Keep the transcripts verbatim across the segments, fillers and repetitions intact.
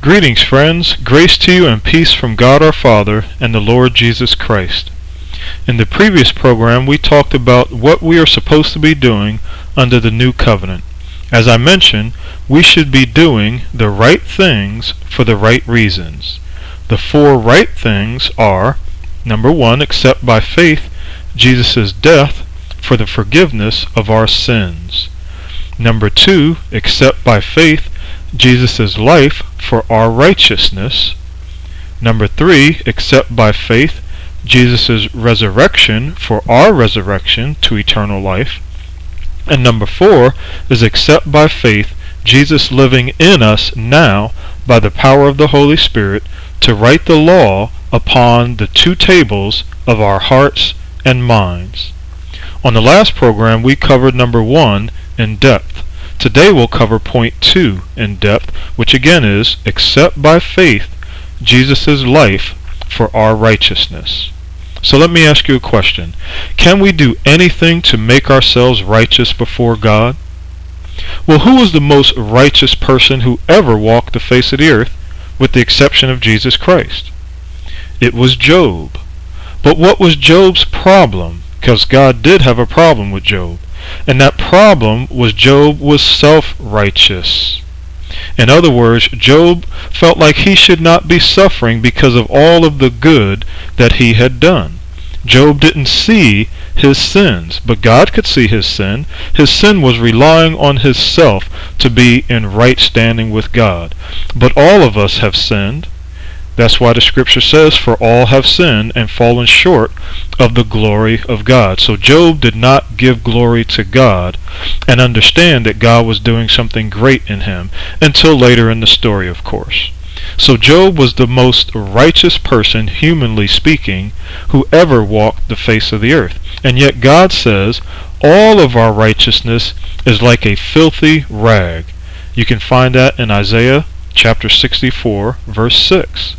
Greetings, friends. Grace to you and peace from God our Father and the Lord Jesus Christ. In the previous program, we talked about what we are supposed to be doing under the new covenant. As I mentioned, we should be doing the right things for the right reasons. The four right things are: number one, accept by faith Jesus' death for the forgiveness of our sins. Number two, accept by faith Jesus' life for our righteousness. Number three, accept by faith Jesus' resurrection for our resurrection to eternal life. And number four is accept by faith Jesus living in us now by the power of the Holy Spirit to write the law upon the two tables of our hearts and minds. On the last program, we covered number one in depth. Today we'll cover point two in depth, which again is accept by faith Jesus' life for our righteousness. So let me ask you a question. Can we do anything to make ourselves righteous before God? Well, who was the most righteous person who ever walked the face of the earth, with the exception of Jesus Christ? It was Job. But what was Job's problem? Because God did have a problem with Job. And that problem was Job was self-righteous. In other words, Job felt like he should not be suffering because of all of the good that he had done. Job didn't see his sins, but God could see his sin. His sin was relying on his self to be in right standing with God. But all of us have sinned. That's why the scripture says, for all have sinned and fallen short of the glory of God. So Job did not give glory to God and understand that God was doing something great in him until later in the story, of course. So Job was the most righteous person, humanly speaking, who ever walked the face of the earth. And yet God says all of our righteousness is like a filthy rag. You can find that in Isaiah chapter sixty-four, verse six.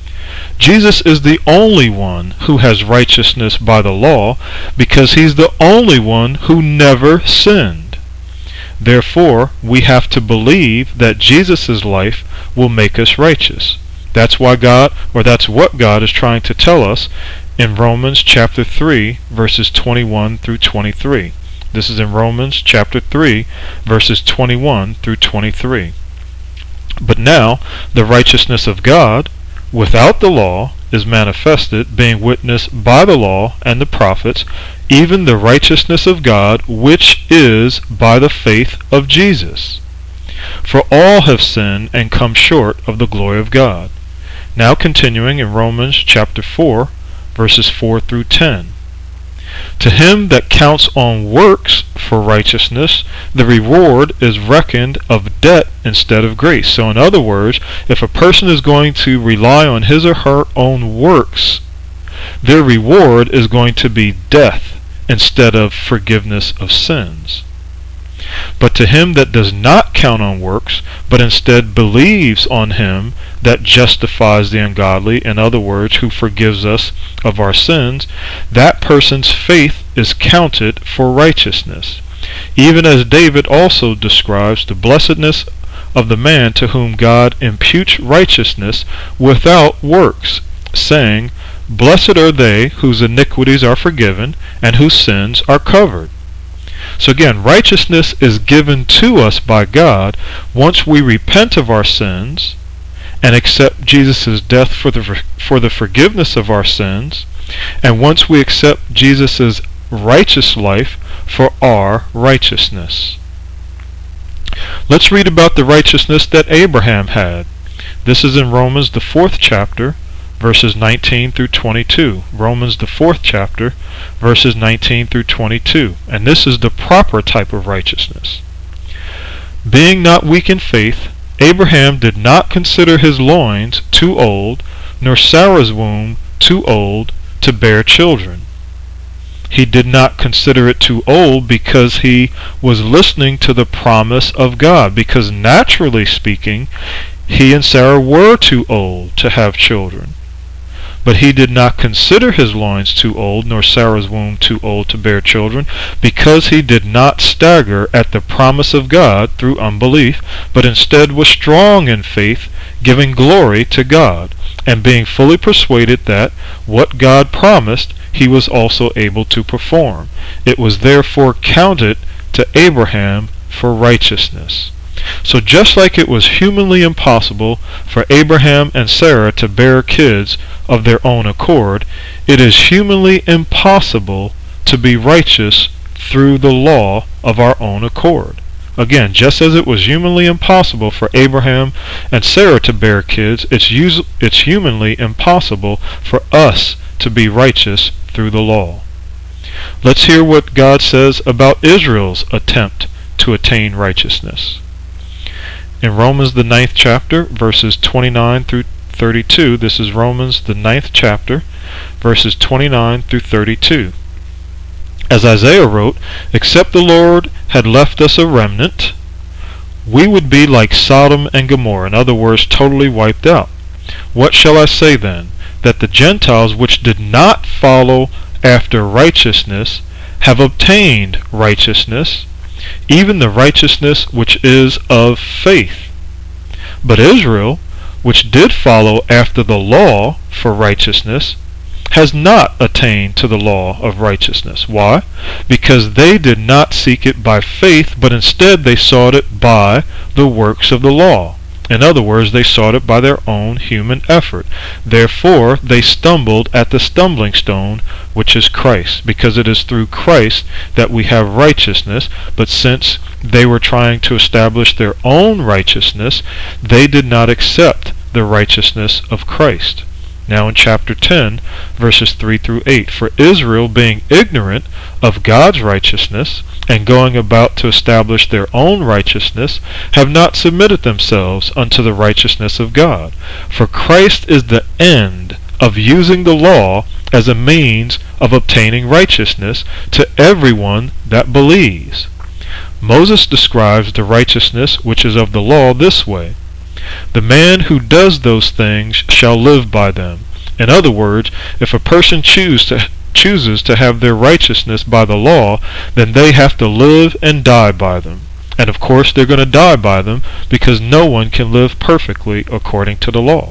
Jesus is the only one who has righteousness by the law because he's the only one who never sinned. Therefore, we have to believe that Jesus' life will make us righteous. That's why God, or that's what God is trying to tell us in Romans chapter three, verses twenty-one through twenty-three. This is in Romans chapter three, verses twenty-one through twenty-three. But now, the righteousness of God without the law is manifested, being witnessed by the law and the prophets, even the righteousness of God, which is by the faith of Jesus. For all have sinned and come short of the glory of God. Now continuing in Romans chapter four, verses four through ten. To him that counts on works for righteousness, the reward is reckoned of debt instead of grace. So in other words, if a person is going to rely on his or her own works, their reward is going to be death instead of forgiveness of sins. But to him that does not count on works, but instead believes on him that justifies the ungodly, in other words, who forgives us of our sins, that person's faith is counted for righteousness. Even as David also describes the blessedness of the man to whom God imputes righteousness without works, saying, Blessed are they whose iniquities are forgiven and whose sins are covered. So again, righteousness is given to us by God once we repent of our sins and accept Jesus' death for the for the forgiveness of our sins, and once we accept Jesus' righteous life for our righteousness. Let's read about the righteousness that Abraham had. This is in Romans the fourth chapter, verses nineteen through twenty-two. Romans the fourth chapter, verses nineteen through twenty-two. And this is the proper type of righteousness. Being not weak in faith, Abraham did not consider his loins too old, nor Sarah's womb too old to bear children. He did not consider it too old because he was listening to the promise of God, because naturally speaking, he and Sarah were too old to have children. But he did not consider his loins too old, nor Sarah's womb too old to bear children, because he did not stagger at the promise of God through unbelief, but instead was strong in faith, giving glory to God, and being fully persuaded that what God promised he was also able to perform. It was therefore counted to Abraham for righteousness. So just like it was humanly impossible for Abraham and Sarah to bear kids of their own accord, it is humanly impossible to be righteous through the law of our own accord. Again, just as it was humanly impossible for Abraham and Sarah to bear kids, it's, us- it's humanly impossible for us to be righteous through the law. Let's hear what God says about Israel's attempt to attain righteousness. In Romans the ninth chapter, verses twenty-nine through thirty-two, this is Romans the ninth chapter, verses twenty-nine through thirty-two. As Isaiah wrote, "Except the Lord had left us a remnant, we would be like Sodom and Gomorrah," in other words, totally wiped out. "What shall I say then? That the Gentiles which did not follow after righteousness have obtained righteousness, even the righteousness which is of faith. But Israel, which did follow after the law for righteousness, has not attained to the law of righteousness." Why? Because they did not seek it by faith, but instead they sought it by the works of the law. In other words, they sought it by their own human effort. Therefore, they stumbled at the stumbling stone, which is Christ, because it is through Christ that we have righteousness. But since they were trying to establish their own righteousness, they did not accept the righteousness of Christ. Now in chapter ten, verses three through eight, "For Israel, being ignorant of God's righteousness, and going about to establish their own righteousness, have not submitted themselves unto the righteousness of God. For Christ is the end of using the law as a means of obtaining righteousness to everyone that believes." Moses describes the righteousness which is of the law this way: "The man who does those things shall live by them." In other words, if a person choose to, chooses to have their righteousness by the law, then they have to live and die by them. And of course they're going to die by them, because no one can live perfectly according to the law.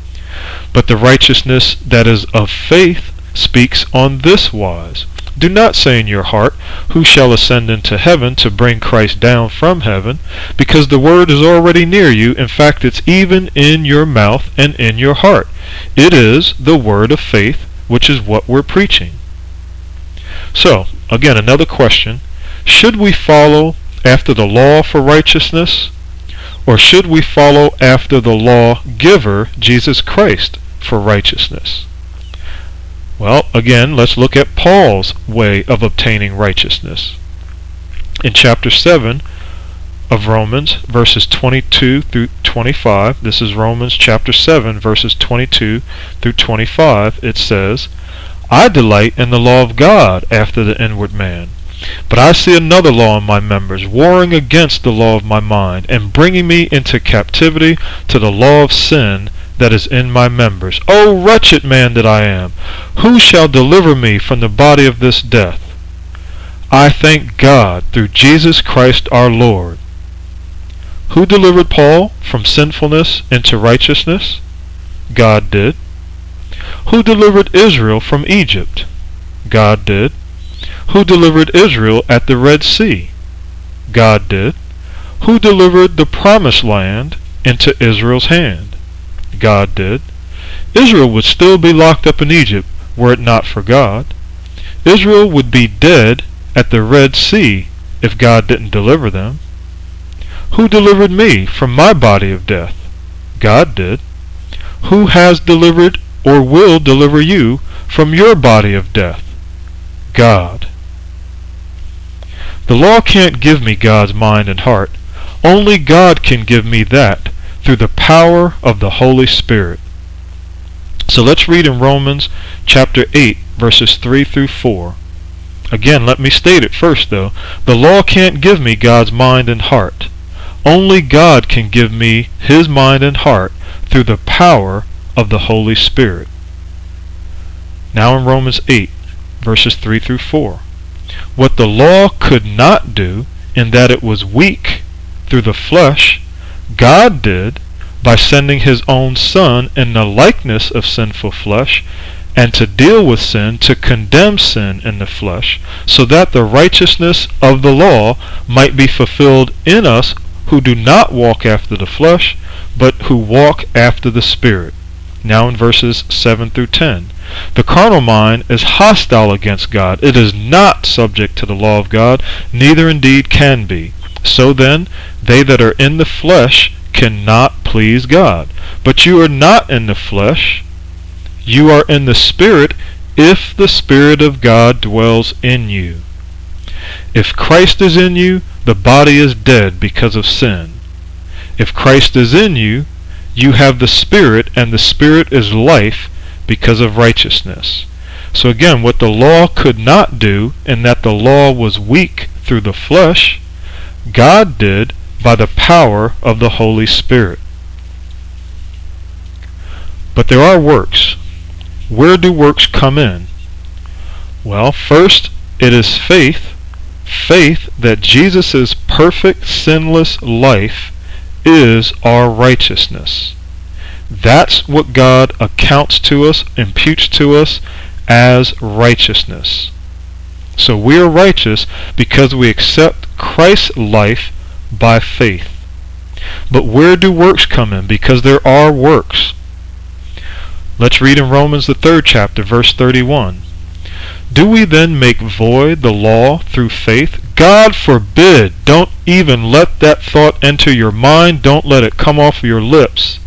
But the righteousness that is of faith speaks on this wise: "Do not say in your heart, who shall ascend into heaven to bring Christ down from heaven? Because the word is already near you. In fact, it's even in your mouth and in your heart. It is the word of faith, which is what we're preaching." So, again, another question. Should we follow after the law for righteousness, or should we follow after the law giver, Jesus Christ, for righteousness? Well, again, let's look at Paul's way of obtaining righteousness. In chapter seven of Romans, verses twenty-two through twenty-five, this is Romans chapter seven, verses twenty-two through twenty-five, it says, "I delight in the law of God after the inward man. But I see another law in my members, warring against the law of my mind, and bringing me into captivity to the law of sin that is in my members. O wretched man that I am! Who shall deliver me from the body of this death? I thank God through Jesus Christ our Lord." Who delivered Paul from sinfulness into righteousness? God did. Who delivered Israel from Egypt? God did. Who delivered Israel at the Red Sea? God did. Who delivered the promised land into Israel's hand? God did. Israel would still be locked up in Egypt were it not for God. Israel would be dead at the Red Sea if God didn't deliver them. Who delivered me from my body of death? God did. Who has delivered or will deliver you from your body of death? God. The law can't give me God's mind and heart. Only God can give me that through the power of the Holy Spirit. So let's read in Romans chapter eight, verses three through four. Again, let me state it first though. The law can't give me God's mind and heart. Only God can give me His mind and heart through the power of the Holy Spirit. Now in Romans eight, verses three through four. What the law could not do, in that it was weak through the flesh, God did by sending his own Son in the likeness of sinful flesh, and to deal with sin, to condemn sin in the flesh, so that the righteousness of the law might be fulfilled in us who do not walk after the flesh, but who walk after the Spirit. Now in verses seven through ten. The carnal mind is hostile against God. It is not subject to the law of God, neither indeed can be. So then, they that are in the flesh cannot please God. But you are not in the flesh, you are in the Spirit, if the Spirit of God dwells in you. If Christ is in you, the body is dead because of sin. If Christ is in you, you have the Spirit, and the Spirit is life because of righteousness. So again, what the law could not do, in that the law was weak through the flesh, God did by the power of the Holy Spirit. But there are works. Where do works come in? Well, first it is faith. Faith that Jesus' perfect sinless life is our righteousness. That's what God accounts to us, imputes to us as righteousness. So we are righteous because we accept Christ's life by faith. But where do works come in? Because there are works. Let's read in Romans the third chapter, verse thirty-one. Do we then make void the law through faith? God forbid. Don't even let that thought enter your mind. Don't let it come off your lips.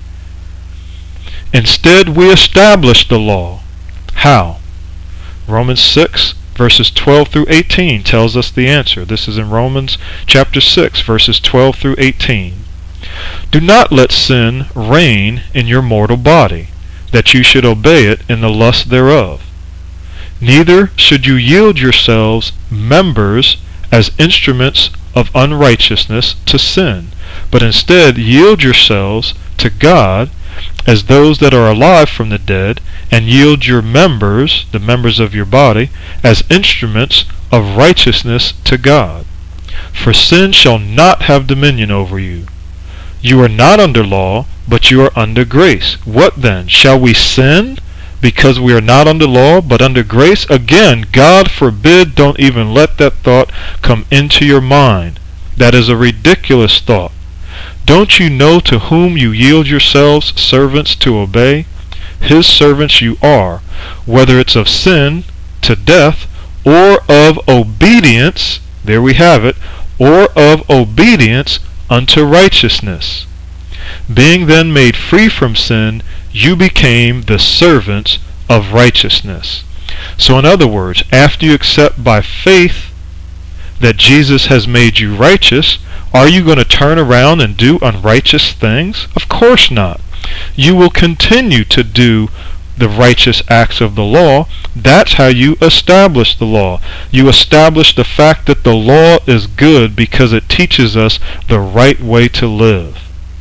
Instead, we establish the law. How? Romans six, verses twelve through eighteen tells us the answer. This is in Romans chapter six, verses twelve through eighteen. Do not let sin reign in your mortal body, that you should obey it in the lust thereof. Neither should you yield yourselves members as instruments of unrighteousness to sin, but instead yield yourselves to God as those that are alive from the dead, and yield your members, the members of your body, as instruments of righteousness to God. For sin shall not have dominion over you. You are not under law, but you are under grace. What then? Shall we sin because we are not under law, but under grace? Again, God forbid. Don't even let that thought come into your mind. That is a ridiculous thought. Don't you know to whom you yield yourselves servants to obey? His servants you are, whether it's of sin to death, or of obedience, there we have it, or of obedience unto righteousness. Being then made free from sin, you became the servants of righteousness. So in other words, after you accept by faith that Jesus has made you righteous, are you going to turn around and do unrighteous things? Of course not. You will continue to do the righteous acts of the law. That's how you establish the law. You establish the fact that the law is good because it teaches us the right way to live.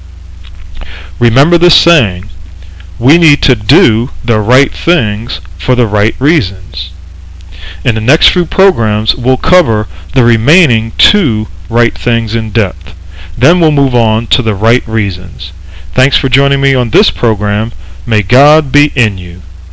Remember this saying, we need to do the right things for the right reasons. In the next few programs, we'll cover the remaining two right things in depth. Then we'll move on to the right reasons. Thanks for joining me on this program. May God be in you.